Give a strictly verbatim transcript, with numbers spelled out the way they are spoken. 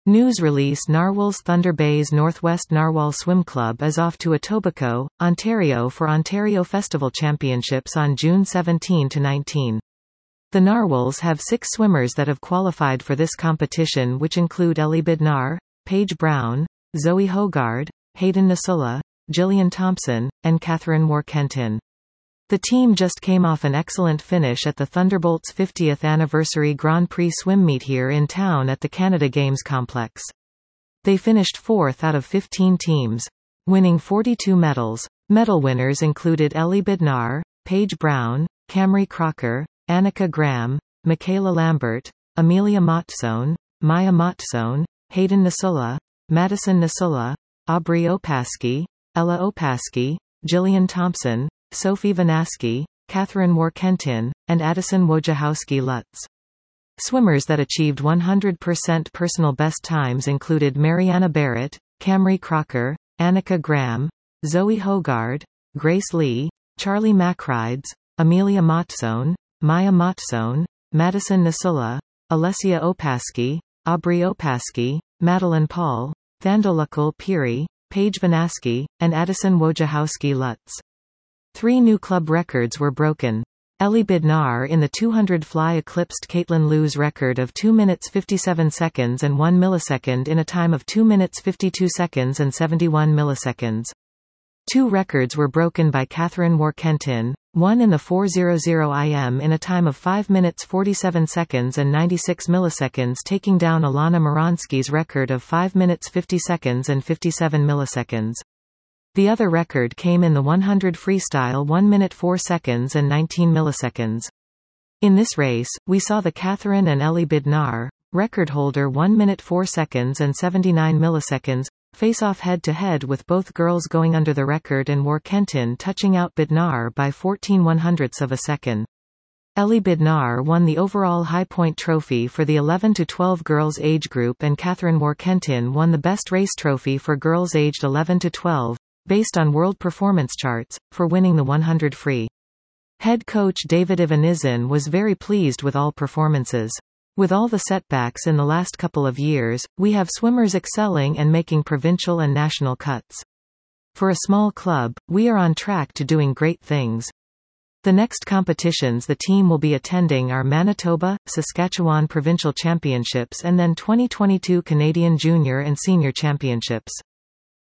News release: Narwhals Thunder Bay's Northwest Narwhal Swim Club is off to Etobicoke, Ontario for Ontario Festival Championships on June seventeenth to nineteenth. The Narwhals have six swimmers that have qualified for this competition, which include Ellie Bednar, Paige Brown, Zoe Hogard, Hayden Nasulla, Gillian Thompson, and Catherine Moore-Kenton. The team just came off an excellent finish at the Thunderbolts' fiftieth anniversary Grand Prix swim meet here in town at the Canada Games complex. They finished fourth out of fifteen teams, winning forty-two medals. Medal winners included Ellie Bednar, Paige Brown, Camry Crocker, Annika Graham, Michaela Lambert, Amelia Motzone, Maya Motzone, Hayden Nasulla, Madison Nasulla, Aubrey Opaski, Ella Opaski, Gillian Thompson, Sophie Vanaski, Catherine Moore-Kenton, and Addison Wojciechowski-Lutz. Swimmers that achieved one hundred percent personal best times included Mariana Barrett, Camry Crocker, Annika Graham, Zoe Hogard, Grace Lee, Charlie McRides, Amelia Motzone, Maya Motzone, Madison Nasulla, Alessia Opaski, Aubrey Opaski, Madeline Paul, Thandolukul Piri, Paige Vanaski, and Addison Wojciechowski-Lutz. Three new club records were broken. Ellie Bednar in the two hundred fly eclipsed Caitlin Liu's record of two minutes fifty-seven seconds and one millisecond in a time of two minutes fifty-two seconds and seventy-one milliseconds. Two records were broken by Catherine Moore-Kenton, one in the four hundred I M in a time of five minutes forty-seven seconds and ninety-six milliseconds, taking down Alana Moronsky's record of five minutes fifty seconds and fifty-seven milliseconds. The other record came in the one hundred freestyle one minute four seconds and nineteen milliseconds. In this race, we saw the Catherine and Ellie Bednar, record holder one minute four seconds and seventy-nine milliseconds, face off head-to-head, with both girls going under the record and Moore-Kenton touching out Bednar by fourteen one hundredths of a second. Ellie Bednar won the overall High Point Trophy for the eleven to twelve girls age group, and Catherine Moore-Kenton won the Best Race Trophy for girls aged eleven to twelve, based on World Performance Charts, for winning the one hundred free. Head coach David Evanizan was very pleased with all performances. With all the setbacks in the last couple of years, we have swimmers excelling and making provincial and national cuts. For a small club, we are on track to doing great things. The next competitions the team will be attending are Manitoba, Saskatchewan Provincial Championships, and then twenty twenty-two Canadian Junior and Senior Championships.